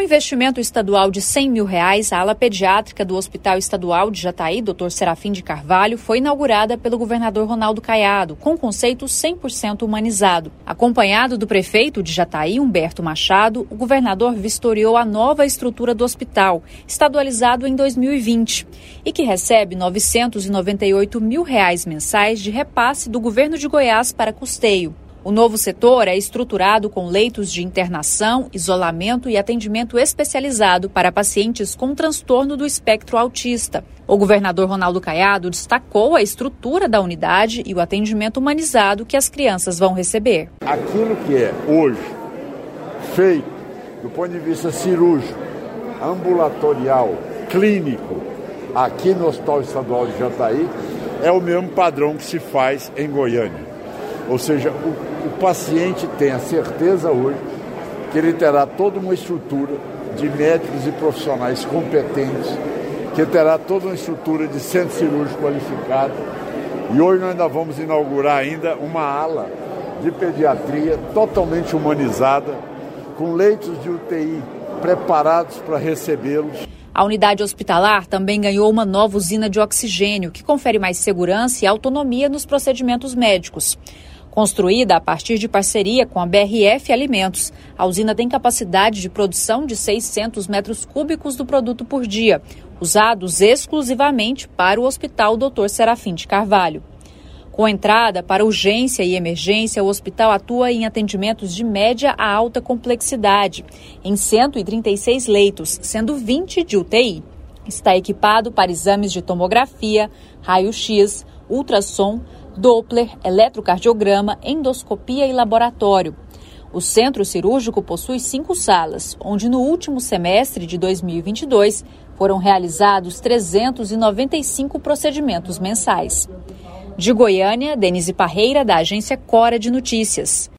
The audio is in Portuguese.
investimento estadual de R$100 mil, a ala pediátrica do Hospital Estadual de Jataí, Dr. Serafim de Carvalho, foi inaugurada pelo governador Ronaldo Caiado, com conceito 100% humanizado. Acompanhado do prefeito de Jataí, Humberto Machado, o governador vistoriou a nova estrutura do hospital, estadualizado em 2020, e que recebe R$998 mil mensais de repasse do governo de Goiás para custeio. O novo setor é estruturado com leitos de internação, isolamento e atendimento especializado para pacientes com transtorno do espectro autista. O governador Ronaldo Caiado destacou a estrutura da unidade e o atendimento humanizado que as crianças vão receber. Aquilo que é hoje feito do ponto de vista cirúrgico, ambulatorial, clínico, aqui no Hospital Estadual de Jataí, é o mesmo padrão que se faz em Goiânia. Ou seja, o paciente tem a certeza hoje que ele terá toda uma estrutura de médicos e profissionais competentes, que terá toda uma estrutura de centro cirúrgico qualificado. E hoje nós ainda vamos inaugurar ainda uma ala de pediatria totalmente humanizada, com leitos de UTI preparados para recebê-los. A unidade hospitalar também ganhou uma nova usina de oxigênio, que confere mais segurança e autonomia nos procedimentos médicos. Construída a partir de parceria com a BRF Alimentos, a usina tem capacidade de produção de 600 metros cúbicos do produto por dia, usados exclusivamente para o Hospital Dr. Serafim de Carvalho. Com entrada para urgência e emergência, o hospital atua em atendimentos de média a alta complexidade, em 136 leitos, sendo 20 de UTI. Está equipado para exames de tomografia, raio-x, ultrassom, Doppler, eletrocardiograma, endoscopia e laboratório. O centro cirúrgico possui 5 salas, onde no último semestre de 2022 foram realizados 395 procedimentos mensais. De Goiânia, Denise Parreira, da agência Cora de Notícias.